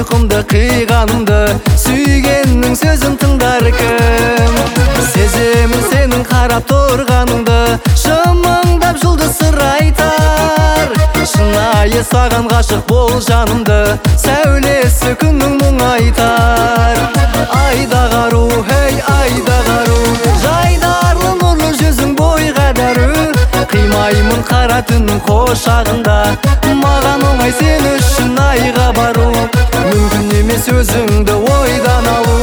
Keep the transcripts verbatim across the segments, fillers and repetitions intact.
ұйқымды қиғанымды, сүйгеннің сөзін тыңдар кім? Сеземін сенің қарап тұрғаныңды, шымыңдап жұлдыз сыр айтар. Шынайы саған ғашық бол жанымды, сәулесі күннің мұң айтар. Айдаға ару, хей айдаға ару, жайдарлы нұрлы жүзің бойға дәру. Қимаймын қара түннің қошағында, маған оңай сен үшін айға бару. Мүмкін емес өзіңді ойдан алу.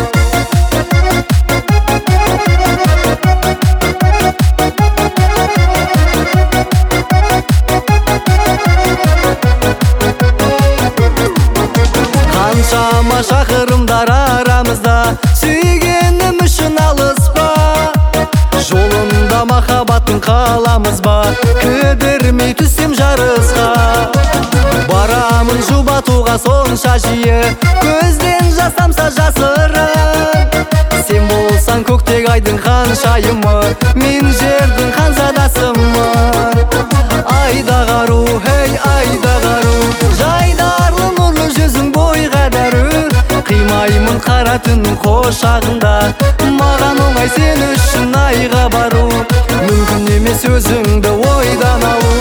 Қаншама шақырымдар арамызда, сүйгенім үшін алыспа. Жолында махаббаттың қаламыз ба, кідірмей түссем жарысқа. Барамын жұбатуға сонша жиі, көзден жас тамса жасырын. Сен болсаң көктегі айдың ханшайымы, мен жердің ханзадасымын. Айдаға ару, хей айдаға ару, жайдарлы нұрлы жүзің бойға дәру. Қимаймын қара түннің қошағында, маған оңай сен үшін айға бару. Мүмкін емес өзіңді ойдан алу.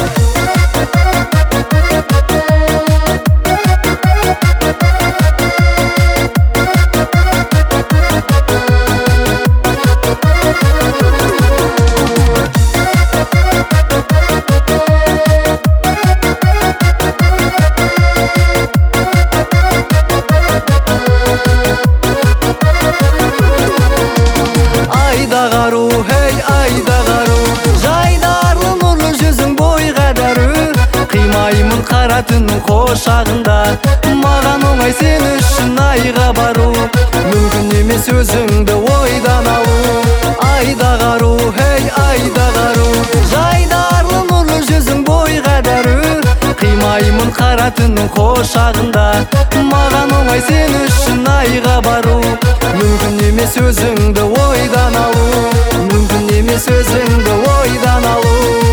Айдаға ару, хей айдаға ару, жайдарлы нұрлы жүзің бойға дәру. Қимаймын қара түннің қошағында, маған оңай сен үшін айға бару. Мүмкін емес өзіңді ойдан алу. Айдаға ару, хей айдаға ару, жайдарлы нұрлы жүзің бойға дәру. Қимаймын қара түннің қошағында, маған оңай сен үшін айға бару. Мүмкін емес өзіңді ойдан алу. Мүмкін емес өзіңді ойдан алу.